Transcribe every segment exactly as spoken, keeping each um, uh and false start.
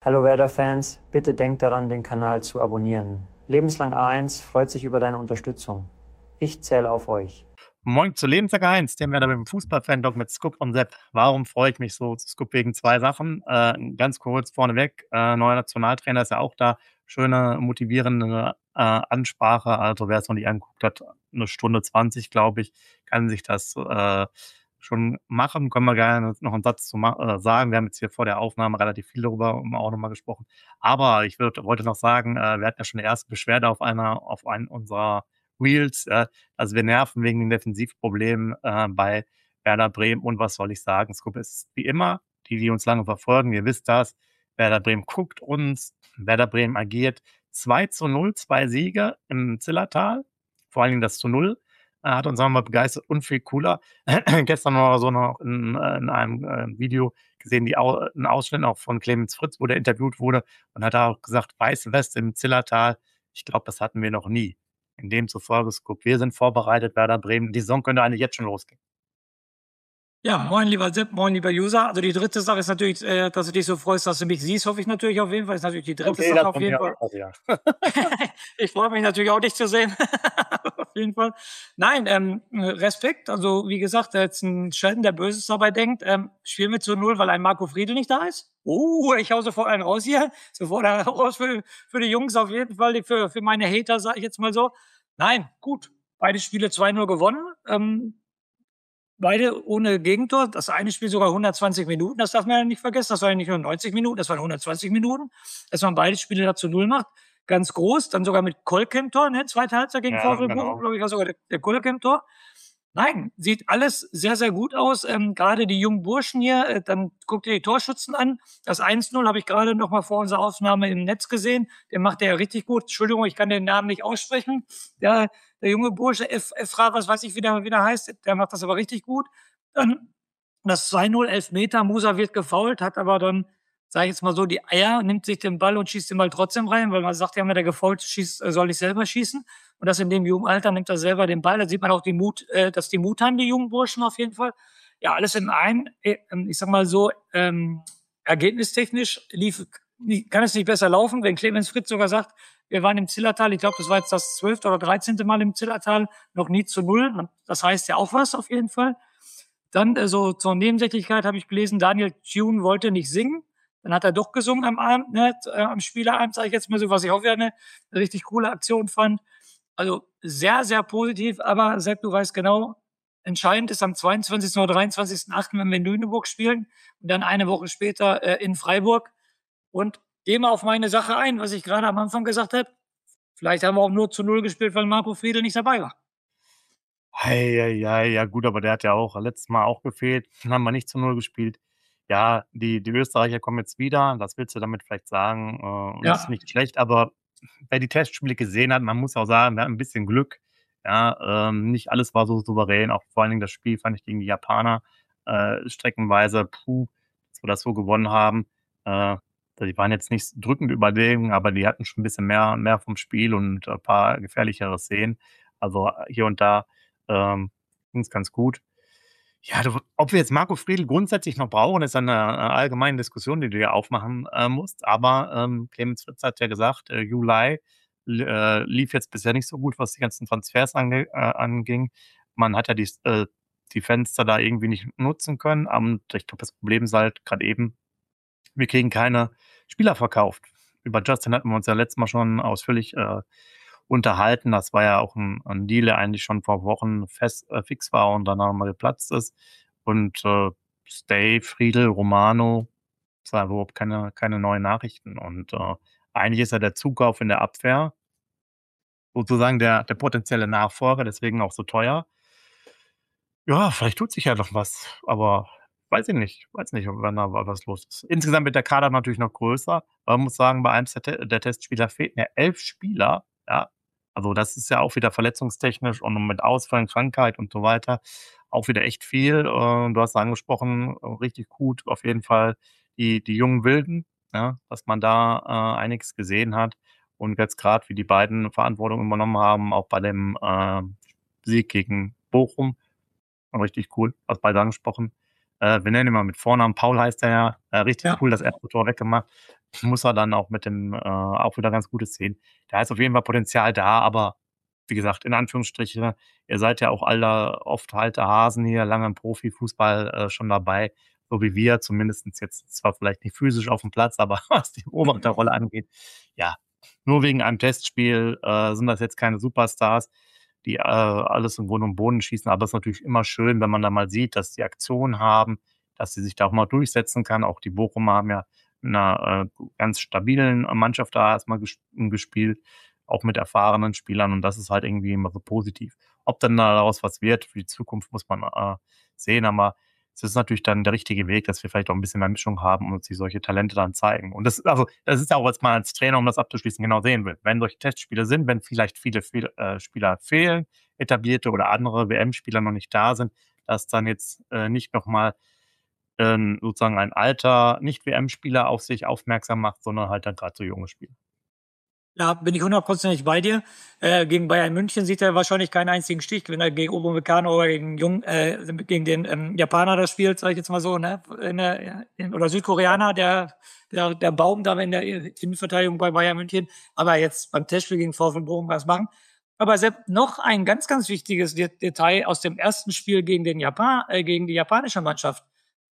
Hallo Werder-Fans, bitte denkt daran, den Kanal zu abonnieren. Lebenslang A eins freut sich über deine Unterstützung. Ich zähle auf euch. Moin zu Lebenslang eins, dem Werder mit dem Fußball-Fan-Doc mit Scoop und Sepp. Warum freue ich mich so? Scoop wegen zwei Sachen. Äh, ganz kurz vorneweg, äh, neuer Nationaltrainer ist ja auch da. Schöne, motivierende äh, Ansprache. Also wer es noch nicht angeguckt hat, eine Stunde zwanzig, glaube ich, kann sich das äh, schon machen. Können wir gerne noch einen Satz zu ma- äh, sagen. Wir haben jetzt hier vor der Aufnahme relativ viel darüber auch nochmal gesprochen. Aber ich würd, wollte noch sagen, äh, wir hatten ja schon eine erste Beschwerde auf einer, auf einen unserer Reels. Äh, also wir nerven wegen den Defensivproblemen äh, bei Werder Bremen. Und was soll ich sagen? Scoop ist wie immer, die, die uns lange verfolgen, ihr wisst das. Werder Bremen guckt uns, Werder Bremen agiert. zwei zu null, zwei Siege im Zillertal. Vor allen Dingen das zu null äh, hat uns nochmal begeistert und viel cooler. Gestern war so noch in, äh, in einem äh, Video gesehen, die Au einen Ausschnitt auch von Clemens Fritz, wo der interviewt wurde und hat auch gesagt, weiße Weste im Zillertal. Ich glaube, das hatten wir noch nie. In dem zufolge, Scoop, wir sind vorbereitet, Werder Bremen. Die Saison könnte eigentlich jetzt schon losgehen. Ja, moin lieber Sepp, moin lieber User. Also die dritte Sache ist natürlich, äh, dass du dich so freust, dass du mich siehst, hoffe ich natürlich auf jeden Fall. Ist natürlich die dritte Okay, Sache das auf kommt jeden ja Fall. auch, ja. Ich freue mich natürlich auch, dich zu sehen. Auf jeden Fall. Nein, ähm, Respekt. Also wie gesagt, jetzt ein Schelden, der Böses dabei denkt, ähm, spielen wir zu null, weil ein Marco Friedl nicht da ist. Uh, ich hau sofort einen raus hier. Sofort einen raus für, für die Jungs auf jeden Fall, die- für, für meine Hater, sage ich jetzt mal so. Nein, gut. Beide Spiele zwei null gewonnen. Ähm, Beide ohne Gegentor. Das eine Spiel sogar hundertzwanzig Minuten. Das darf man ja nicht vergessen. Das waren ja nicht nur neunzig Minuten, das waren hundertzwanzig Minuten. Dass man beide Spiele da zu null macht. Ganz groß. Dann sogar mit Kolkem-Tor, ne? Zweite Halbzeit gegen Ja, VfL Bochum, genau. glaube ich, war sogar der, der Kolkem-Tor. Nein, sieht alles sehr, sehr gut aus. Ähm, gerade die jungen Burschen hier, äh, dann guckt ihr die Torschützen an. Das eins null habe ich gerade noch mal vor unserer Aufnahme im Netz gesehen. Der macht der ja richtig gut. Entschuldigung, ich kann den Namen nicht aussprechen. Der, der junge Bursche, F, Efra, was weiß ich, wie der, wie der heißt, der macht das aber richtig gut. Dann das zwei null, elf Meter. Musa wird gefoult, hat aber dann, sage ich jetzt mal so, die Eier, nimmt sich den Ball und schießt den Ball trotzdem rein, weil man sagt ja immer, der gefoult schießt, äh, soll ich selber schießen. Und das in dem jungen Alter nimmt er selber den Ball. Da sieht man auch die Mut, äh, dass die Mut haben, die jungen Burschen auf jeden Fall. Ja, alles in einem, äh, ich sag mal so, ähm, ergebnistechnisch lief, kann es nicht besser laufen, wenn Clemens Fritz sogar sagt, wir waren im Zillertal, ich glaube, das war jetzt das zwölfte oder dreizehnte Mal im Zillertal, noch nie zu null. Das heißt ja auch was auf jeden Fall. Dann äh, so zur Nebensächlichkeit habe ich gelesen, Daniel Thune wollte nicht singen. Dann hat er doch gesungen am Abend, ne, äh, am Spielerabend, sage ich jetzt mal so, was ich auch wieder eine richtig coole Aktion fand. Also sehr, sehr positiv, aber Sepp, du weißt genau, entscheidend ist am zweiundzwanzigsten oder dreiundzwanzigsten achten wenn wir in Lüneburg spielen und dann eine Woche später äh, in Freiburg. Und geh mal auf meine Sache ein, was ich gerade am Anfang gesagt habe. Vielleicht haben wir auch nur zu null gespielt, weil Marco Friedl nicht dabei war. Hei, hei, hei, ja gut, aber der hat ja auch letztes Mal auch gefehlt. Dann haben wir nicht zu null gespielt. Ja, die, die Österreicher kommen jetzt wieder. Das willst du damit vielleicht sagen. Äh, und das ist Ja, nicht schlecht, aber wer die Testspiele gesehen hat, man muss auch sagen, wir hatten ein bisschen Glück. Ja, ähm, nicht alles war so souverän. Auch vor allen Dingen das Spiel fand ich gegen die Japaner äh, streckenweise, puh, dass wir das so gewonnen haben. Äh, die waren jetzt nicht drückend überlegen, aber die hatten schon ein bisschen mehr, mehr vom Spiel und ein paar gefährlichere Szenen. Also hier und da ähm, ging es ganz gut. Ja, du, ob wir jetzt Marco Friedl grundsätzlich noch brauchen, ist eine, eine allgemeine Diskussion, die du ja aufmachen äh, musst. Aber ähm, Clemens Fritz hat ja gesagt, äh, Juli äh, lief jetzt bisher nicht so gut, was die ganzen Transfers ange, äh, anging. Man hat ja die, äh, die Fenster da irgendwie nicht nutzen können. Und ich glaube, das Problem ist halt gerade eben, wir kriegen keine Spieler verkauft. Über Justin hatten wir uns ja letztes Mal schon ausführlich äh, unterhalten. Das war ja auch ein, ein Deal, der eigentlich schon vor Wochen fest äh, fix war und dann nochmal geplatzt ist. Und äh, Stay, Friedel, Romano, das war überhaupt keine, keine neuen Nachrichten. Und äh, eigentlich ist ja der Zukauf in der Abwehr sozusagen der, der potenzielle Nachfolger, deswegen auch so teuer. Ja, vielleicht tut sich ja noch was, aber weiß ich nicht. Weiß nicht, ob wenn da was los ist. Insgesamt wird der Kader natürlich noch größer, aber man muss sagen, bei einem der, Te der Testspieler fehlten ja elf Spieler, ja. Also das ist ja auch wieder verletzungstechnisch und mit Ausfällen, Krankheit und so weiter auch wieder echt viel. Äh, du hast angesprochen, äh, richtig gut auf jeden Fall die, die jungen Wilden, ja, dass man da äh, einiges gesehen hat und jetzt gerade wie die beiden Verantwortung übernommen haben, auch bei dem äh, Sieg gegen Bochum. Richtig cool, hast beide angesprochen. Äh, wir nennen ihn mal mit Vornamen, Paul heißt er ja. Äh, richtig Ja. cool, das erste Tor weggemacht. Muss er dann auch mit dem, äh, auch wieder ganz gute Szenen. Da ist auf jeden Fall Potenzial da, aber wie gesagt, in Anführungsstrichen, ihr seid ja auch alle oft alte Hasen hier, lange im Profifußball äh, schon dabei, so wie wir, zumindestens jetzt zwar vielleicht nicht physisch auf dem Platz, aber was die Beobachterrolle angeht, ja, nur wegen einem Testspiel äh, sind das jetzt keine Superstars, die äh, alles im Grund und Boden schießen, aber es ist natürlich immer schön, wenn man da mal sieht, dass die Aktion haben, dass sie sich da auch mal durchsetzen kann. Auch die Bochumer haben ja in einer äh, ganz stabilen Mannschaft da erstmal ges gespielt, auch mit erfahrenen Spielern, und das ist halt irgendwie immer so positiv. Ob dann daraus was wird für die Zukunft, muss man äh, sehen, aber es ist natürlich dann der richtige Weg, dass wir vielleicht auch ein bisschen mehr Mischung haben und uns die solche Talente dann zeigen. Und das, also, das ist auch, was man als Trainer, um das abzuschließen, genau sehen will. Wenn solche Testspiele sind, wenn vielleicht viele, viele äh, Spieler fehlen, etablierte oder andere W M-Spieler noch nicht da sind, dass dann jetzt äh, nicht nochmal äh, sozusagen ein alter Nicht-W M-Spieler auf sich aufmerksam macht, sondern halt dann gerade so junge Spieler. Ja, bin ich hundertprozentig bei dir. Äh, gegen Bayern München sieht er wahrscheinlich keinen einzigen Stich, wenn er gegen Upamecano oder gegen Jung, äh, gegen den ähm, Japaner das spielt, sage ich jetzt mal so, ne? In der, in, oder Südkoreaner, der, der, der Baum da in der Innenverteidigung bei Bayern München. Aber jetzt beim Testspiel gegen VfL Bochum was machen. Aber Sepp, noch ein ganz, ganz wichtiges Detail aus dem ersten Spiel gegen den Japan, äh, gegen die japanische Mannschaft.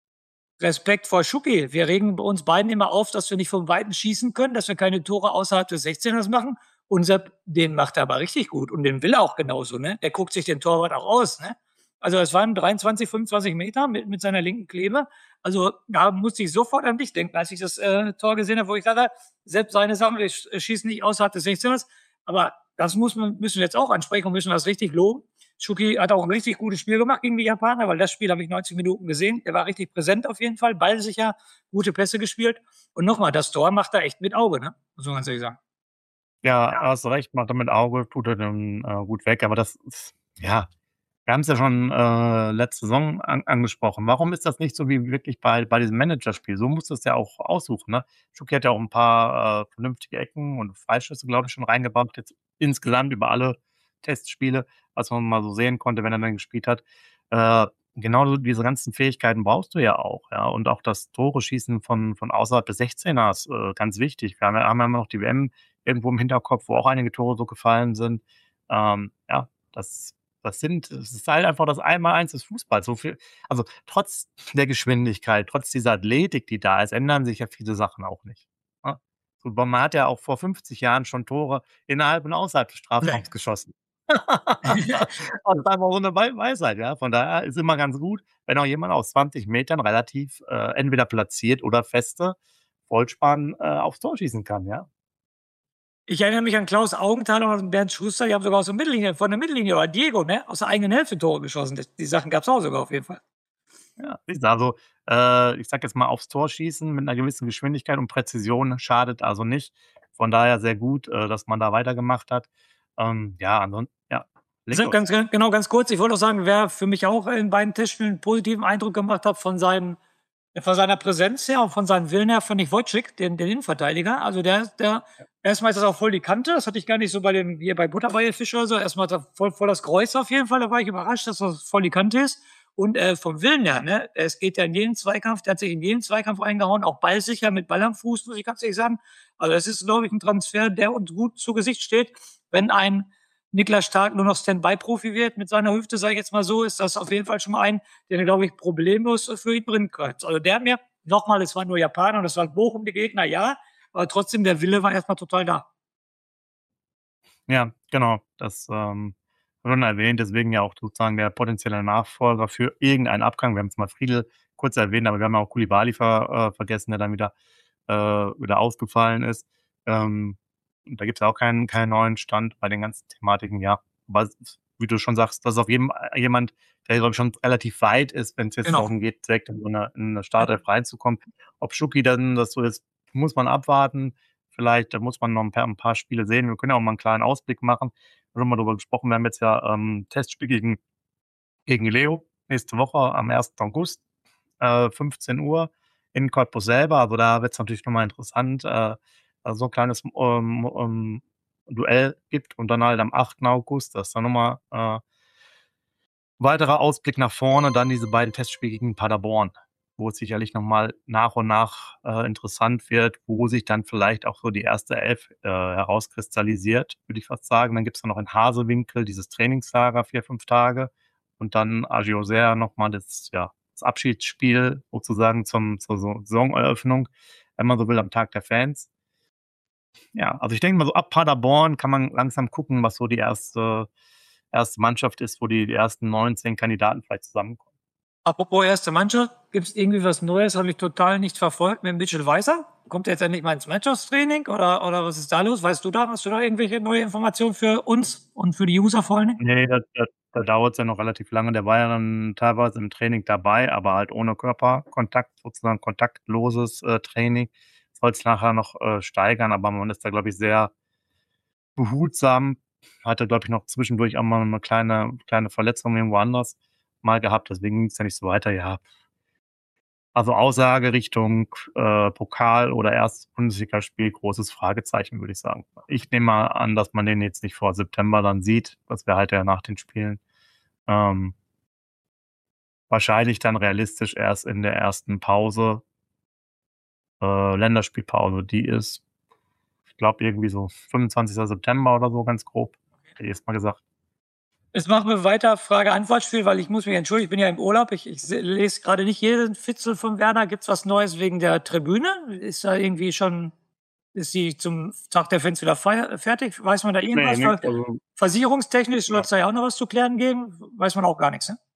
Respekt vor Schuki. Wir regen bei uns beiden immer auf, dass wir nicht vom Weiten schießen können, dass wir keine Tore außerhalb des sechzehners machen. Und Sepp, den macht er aber richtig gut. Und den will er auch genauso, ne? Der guckt sich den Torwart auch aus, ne? Also es waren dreiundzwanzig, fünfundzwanzig Meter mit, mit seiner linken Klebe. Also da musste ich sofort an dich denken, als ich das äh, Tor gesehen habe, wo ich dachte, Sepp, seine Sachen, wir schießen nicht außerhalb des sechzehners. Aber das muss man, müssen wir jetzt auch ansprechen und müssen das richtig loben. Schuki hat auch ein richtig gutes Spiel gemacht gegen die Japaner, weil das Spiel habe ich neunzig Minuten gesehen. Er war richtig präsent auf jeden Fall, ballsicher, gute Pässe gespielt. Und nochmal, das Tor macht er echt mit Auge, ne? Muss man ganz ehrlich sagen. Ja, hast du recht, macht er mit Auge, tut er dann äh, gut weg, aber das ist, ja, wir haben es ja schon äh, letzte Saison an, angesprochen. Warum ist das nicht so wie wirklich bei, bei diesem Managerspiel? So musst du es ja auch aussuchen. Ne? Schuki hat ja auch ein paar äh, vernünftige Ecken und Freischüsse, glaube ich, schon reingebracht, jetzt insgesamt über alle Testspiele, was man mal so sehen konnte, wenn er dann gespielt hat. Äh, genau so diese ganzen Fähigkeiten brauchst du ja auch. Ja? Und auch das Tore-Schießen von, von außerhalb des sechzehners, äh, ganz wichtig. Wir haben ja haben ja immer noch die W M irgendwo im Hinterkopf, wo auch einige Tore so gefallen sind. Ähm, ja, das das sind, es ist halt einfach das Einmaleins des Fußballs. So viel, also trotz der Geschwindigkeit, trotz dieser Athletik, die da ist, ändern sich ja viele Sachen auch nicht. Ne? So, man hat ja auch vor fünfzig Jahren schon Tore innerhalb und außerhalb des Strafraums geschossen. Das ist einfach so eine Wei- Weisheit, ja. Von daher ist immer ganz gut, wenn auch jemand aus zwanzig Metern relativ äh, entweder platziert oder feste Vollspann äh, aufs Tor schießen kann, ja. Ich erinnere mich an Klaus Augenthaler und Bernd Schuster, die haben sogar aus der Mittellinie, von der Mittellinie, oder Diego, ne? Aus der eigenen Hälfte Tore geschossen. Das, die Sachen gab es auch sogar auf jeden Fall. Ja, siehst du, also, äh, ich sage jetzt mal, aufs Tor schießen mit einer gewissen Geschwindigkeit und Präzision schadet also nicht. Von daher sehr gut, äh, dass man da weitergemacht hat. Ähm, ja, ansonsten, ja, leg Also los. ganz, genau, ganz kurz, ich wollte auch sagen, wer für mich auch in beiden Testspielen einen positiven Eindruck gemacht hat von seinem, von seiner Präsenz her und von seinem Willen her, fand ich Wojcik, den, den Innenverteidiger. Also der, der, erstmal ist das auch voll die Kante, das hatte ich gar nicht so bei dem, hier bei Butterbeierfisch oder so. Erstmal hat er voll, voll das Kreuz auf jeden Fall, da war ich überrascht, dass das voll die Kante ist. Und äh, vom Willen her, ne, es geht ja in jeden Zweikampf, der hat sich in jeden Zweikampf eingehauen, auch ballsicher mit Ball am Fuß, muss ich ganz ehrlich sagen. Also das ist, glaube ich, ein Transfer, der uns gut zu Gesicht steht. Wenn ein Niklas Stark nur noch Standby-Profi wird mit seiner Hüfte, sage ich jetzt mal so, ist das auf jeden Fall schon mal ein, den, glaube ich, problemlos für ihn bringen könnte. Also der mir, nochmal, es waren nur Japaner und es waren Bochum die Gegner, ja, aber trotzdem, der Wille war erstmal total da. Ja, genau, das ähm, schon erwähnt, deswegen ja auch sozusagen der potenzielle Nachfolger für irgendeinen Abgang. Wir haben es mal Friedel kurz erwähnt, aber wir haben ja auch Koulibaly ver, äh, vergessen, der dann wieder, äh, wieder ausgefallen ist. Ähm, da gibt es ja auch keinen, keinen neuen Stand bei den ganzen Thematiken, ja. Aber wie du schon sagst, das ist auf jeden Fall jemand, der, glaube ich, schon relativ weit ist, wenn es jetzt Genau. darum geht, direkt in so eine, in eine Startelf reinzukommen. Ob Schuki dann das so ist, muss man abwarten. Vielleicht da muss man noch ein paar, ein paar Spiele sehen. Wir können ja auch mal einen kleinen Ausblick machen. Wir haben mal darüber gesprochen. Wir haben jetzt ja ähm, Testspiel gegen, gegen Leo nächste Woche am ersten August, äh, fünfzehn Uhr in Cottbus selber. Also da wird es natürlich nochmal interessant, äh, also so ein kleines ähm, ähm, Duell gibt und dann halt am achten August, das ist dann nochmal äh, weiterer Ausblick nach vorne, dann diese beiden Testspiele gegen Paderborn, wo es sicherlich nochmal nach und nach äh, interessant wird, wo sich dann vielleicht auch so die erste Elf äh, herauskristallisiert, würde ich fast sagen. Dann gibt es noch in Hasewinkel dieses Trainingslager, vier, fünf Tage. Und dann Agiosea nochmal das, ja, das Abschiedsspiel sozusagen zum, zur Saisoneröffnung, wenn man so will, am Tag der Fans. Ja, also ich denke mal so ab Paderborn kann man langsam gucken, was so die erste, erste Mannschaft ist, wo die, die ersten neunzehn Kandidaten vielleicht zusammenkommen. Apropos erste Mannschaft, gibt es irgendwie was Neues? Habe ich total nicht verfolgt mit Mitchell Weiser. Kommt er jetzt endlich mal ins Mannschaftstraining oder, oder was ist da los? Weißt du da, hast du da irgendwelche neue Informationen für uns und für die User vor allen Dingen? Nee, da, da, da dauert es ja noch relativ lange. Der war ja dann teilweise im Training dabei, aber halt ohne Körperkontakt, sozusagen kontaktloses äh, Training. Soll es nachher noch äh, steigern, aber man ist da, glaube ich, sehr behutsam. Hatte, glaube ich, noch zwischendurch auch mal eine kleine, kleine Verletzung irgendwo anders mal gehabt, deswegen ging es ja nicht so weiter. Ja, also Aussage Richtung äh, Pokal oder erstes Bundesligaspiel, großes Fragezeichen, würde ich sagen. Ich nehme mal an, dass man den jetzt nicht vor September dann sieht. Das wäre halt ja nach den Spielen. Ähm, wahrscheinlich dann realistisch erst in der ersten Pause, äh, Länderspielpause. Die ist, ich glaube, irgendwie so fünfundzwanzigsten September oder so, ganz grob. Hätte ich jetzt mal gesagt. Jetzt machen wir weiter Frage-Antwort-Spiel, weil ich muss mich entschuldigen, ich bin ja im Urlaub. Ich, ich lese gerade nicht jeden Fitzel von Werner. Gibt es was Neues wegen der Tribüne? Ist da irgendwie schon, ist sie zum Tag der Fans wieder feier, fertig? Weiß man da irgendwas? Nee, nix, also, Versicherungstechnisch soll ja. es da ja auch noch was zu klären geben? Weiß man auch gar nichts, ne?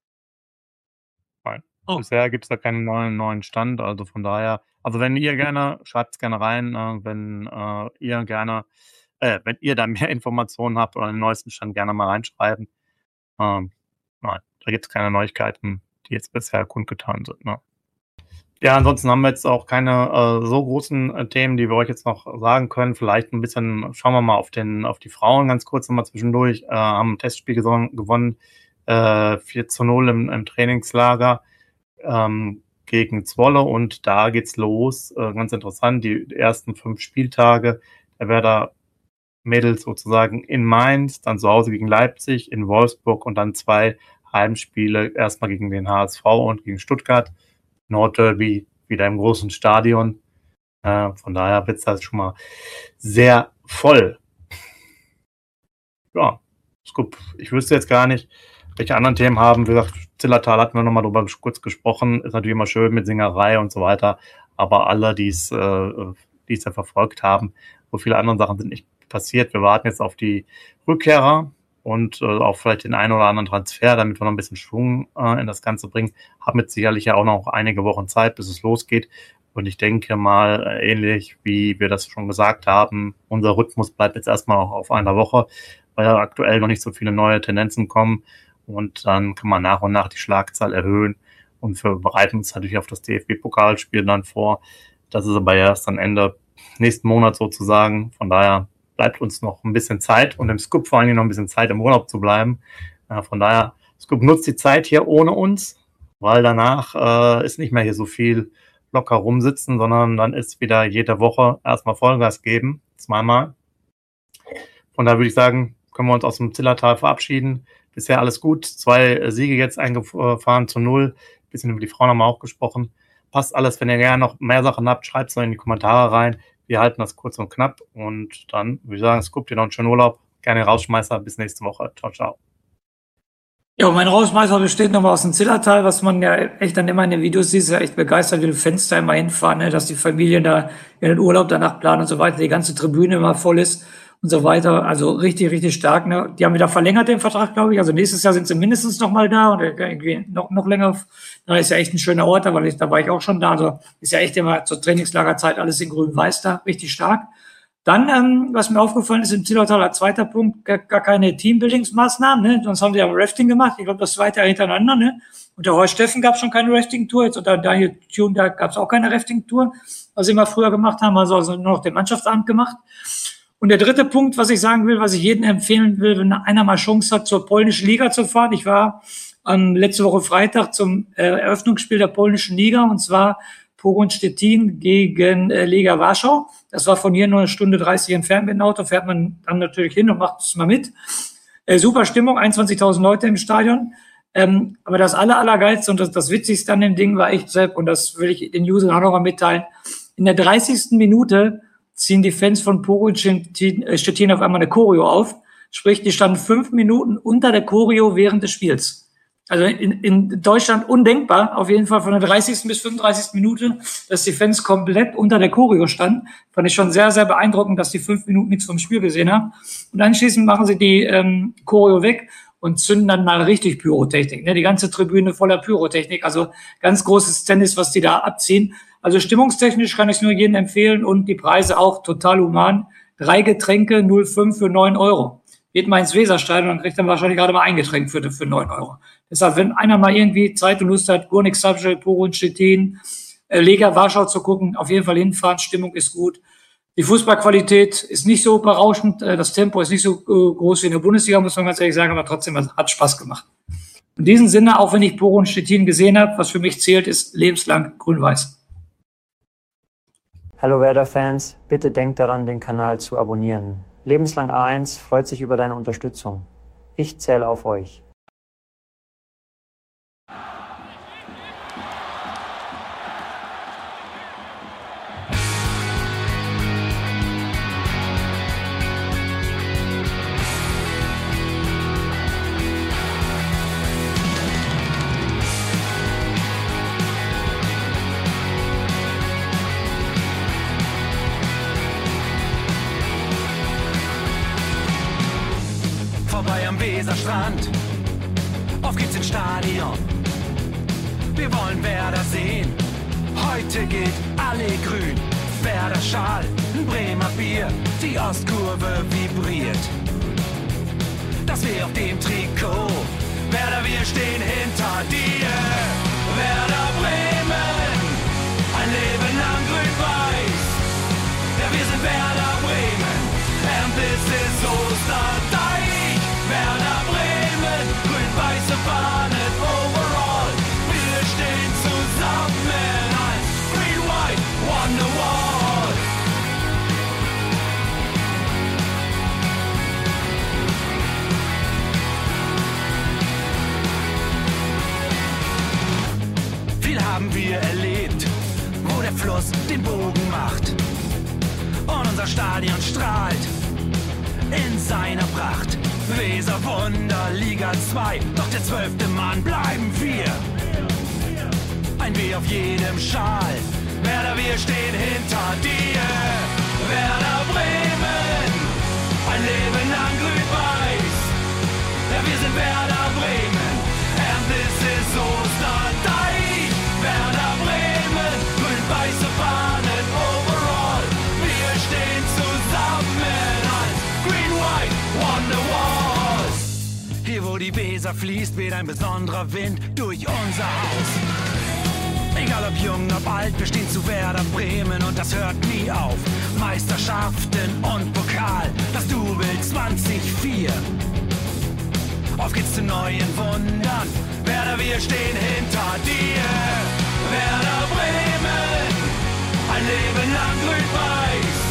Nein. Oh. Bisher gibt es da keinen neuen, neuen Stand, also von daher, also wenn ihr gerne, schreibt es gerne rein, äh, wenn äh, ihr gerne, äh, wenn ihr da mehr Informationen habt oder den neuesten Stand, gerne mal reinschreiben. Ähm, nein, da gibt es keine Neuigkeiten, die jetzt bisher kundgetan sind. Ne? Ja, ansonsten haben wir jetzt auch keine äh, so großen äh, Themen, die wir euch jetzt noch sagen können. Vielleicht ein bisschen, schauen wir mal auf den, auf die Frauen ganz kurz nochmal zwischendurch. Äh, haben ein Testspiel geson- gewonnen, äh, vier zu null im, im Trainingslager ähm, gegen Zwolle und da geht's los. Äh, ganz interessant, die ersten fünf Spieltage der Werder Mädels sozusagen in Mainz, dann zu Hause gegen Leipzig, in Wolfsburg und dann zwei Heimspiele, erstmal gegen den H S V und gegen Stuttgart. Nordderby wieder im großen Stadion. Äh, von daher wird es das schon mal sehr voll. Ja, Scoop. Ich wüsste jetzt gar nicht, welche anderen Themen haben. Wie gesagt, Zillertal hatten wir nochmal drüber kurz gesprochen. Ist natürlich immer schön mit Singerei und so weiter. Aber alle, die es äh, die es ja verfolgt haben, so viele andere Sachen sind nicht passiert. Wir warten jetzt auf die Rückkehrer und äh, auch vielleicht den einen oder anderen Transfer, damit wir noch ein bisschen Schwung äh, in das Ganze bringen. Haben jetzt sicherlich ja auch noch einige Wochen Zeit, bis es losgeht. Und ich denke mal, äh, ähnlich wie wir das schon gesagt haben, unser Rhythmus bleibt jetzt erstmal auch auf einer Woche, weil ja aktuell noch nicht so viele neue Tendenzen kommen. Und dann kann man nach und nach die Schlagzahl erhöhen. Und wir bereiten uns natürlich auf das D F B-Pokalspiel dann vor. Das ist aber erst am Ende nächsten Monat sozusagen. Von daher bleibt uns noch ein bisschen Zeit und im Scoop vor allen Dingen noch ein bisschen Zeit, im Urlaub zu bleiben. Ja, von daher, Scoop nutzt die Zeit hier ohne uns, weil danach äh, ist nicht mehr hier so viel locker rumsitzen, sondern dann ist wieder jede Woche erstmal Vollgas geben, zweimal. Von daher würde ich sagen, können wir uns aus dem Zillertal verabschieden. Bisher alles gut, zwei Siege jetzt eingefahren zu null. Bisschen über die Frauen haben wir auch gesprochen. Passt alles, wenn ihr gerne noch mehr Sachen habt, schreibt es in die Kommentare rein. Wir halten das kurz und knapp und dann würde ich sagen, es guckt ihr noch einen schönen Urlaub. Gerne Rausschmeißer. Bis nächste Woche. Ciao, ciao. Ja, mein Rausschmeißer besteht nochmal aus dem Zillertal, was man ja echt dann immer in den Videos sieht, ist ja echt begeistert, wie die Fans da immer hinfahren, ne, dass die Familien da ihren Urlaub danach planen und so weiter, die ganze Tribüne immer voll ist und so weiter. Also richtig, richtig stark. Ne? Die haben wieder verlängert den Vertrag, glaube ich. Also nächstes Jahr sind sie mindestens noch mal da und irgendwie noch, noch länger. Da ist ja echt ein schöner Ort, da, weil ich, da war ich auch schon da. Also ist ja echt immer zur Trainingslagerzeit alles in grün-weiß da, richtig stark. Dann, ähm, was mir aufgefallen ist, im Zillertal als zweiter Punkt, gar, gar keine Teambuildingsmaßnahmen, ne? Sonst haben sie ja Rafting gemacht. Ich glaube, das zweite Jahr hintereinander, ne? Unter Horst Steffen gab es schon keine Rafting-Tour. Jetzt unter Daniel Thune, da gab es auch keine Rafting-Tour, was sie immer früher gemacht haben. Also, also nur noch den Mannschaftsamt gemacht. Und der dritte Punkt, was ich sagen will, was ich jedem empfehlen will, wenn einer mal Chance hat, zur polnischen Liga zu fahren. Ich war ähm, letzte Woche Freitag zum äh, Eröffnungsspiel der polnischen Liga, und zwar Pogoń Szczecin gegen äh, Legia Warschau. Das war von hier nur eine Stunde dreißig entfernt mit dem Auto. Fährt man dann natürlich hin und macht es mal mit. Äh, super Stimmung, einundzwanzigtausend Leute im Stadion. Ähm, aber das aller, allergeilste und das, das Witzigste an dem Ding war echt, Sepp, und das will ich den Usern auch noch mal mitteilen. In der dreißigsten Minute ziehen die Fans von Poro Stettin, äh, Stettin auf einmal eine Choreo auf. Sprich, die standen fünf Minuten unter der Choreo während des Spiels. Also in, in Deutschland undenkbar, auf jeden Fall von der dreißigsten bis fünfunddreißigsten Minute, dass die Fans komplett unter der Choreo standen. Fand ich schon sehr, sehr beeindruckend, dass die fünf Minuten nichts vom Spiel gesehen haben. Und anschließend machen sie die ähm, Choreo weg und zünden dann mal richtig Pyrotechnik. Ne? Die ganze Tribüne voller Pyrotechnik. Also ganz großes Tennis, was die da abziehen. Also stimmungstechnisch kann ich nur jedem empfehlen und die Preise auch total human. Drei Getränke, null Komma fünf für neun Euro. Geht mal ins Weserstadion und kriegt dann wahrscheinlich gerade mal ein Getränk für, für neun Euro. Deshalb, wenn einer mal irgendwie Zeit und Lust hat, Górnik Zabrze, Poro Stettin, äh, Legia Warschau zu gucken, auf jeden Fall hinfahren, Stimmung ist gut. Die Fußballqualität ist nicht so berauschend, äh, das Tempo ist nicht so äh, groß wie in der Bundesliga, muss man ganz ehrlich sagen, aber trotzdem hat Spaß gemacht. In diesem Sinne, auch wenn ich Poro Stettin gesehen habe, was für mich zählt, ist lebenslang grün-weiß. Hallo Werder-Fans, bitte denkt daran, den Kanal zu abonnieren. Lebenslang A eins freut sich über deine Unterstützung. Ich zähle auf euch. Vorbei am Weserstrand, auf geht's ins Stadion. Wir wollen Werder sehen, heute geht alle grün. Werder Schal, ein Bremer Bier, die Ostkurve vibriert. Das weh auf dem Trikot, Werder, wir stehen hinter dir. Werder Bremen, ein Leben lang grün-weiß. Ja, wir sind Werder Bremen, and this is Osterdeich. Werder Bremen, grün-weiße Fahnen overall. Wir stehen zusammen als Green-White Wonderwall. Viel haben wir erlebt, wo der Fluss den Bogen macht. Und unser Stadion strahlt in seiner Pracht. Weser Wunder, Liga zwei, doch der zwölfte Mann bleiben wir. Ein W auf jedem Schal, Werder, wir stehen hinter dir. Werder Bremen, ein Leben lang grün-weiß. Ja, wir sind Werder Bremen, and this is Osterdeich. Werder Bremen, grün-weiße Fahnen overall. Wir stehen zusammen als Green-White Wonderwall. Hier wo die Weser fließt, weht ein besonderer Wind durch unser Haus. Egal ob jung, ob alt, wir stehen zu Werder Bremen und das hört nie auf. Meisterschaften und Pokal, das Double zwanzig vier. Auf geht's zu neuen Wundern, Werder, wir stehen hinter dir. Werder Bremen, ein Leben lang grün-weiß.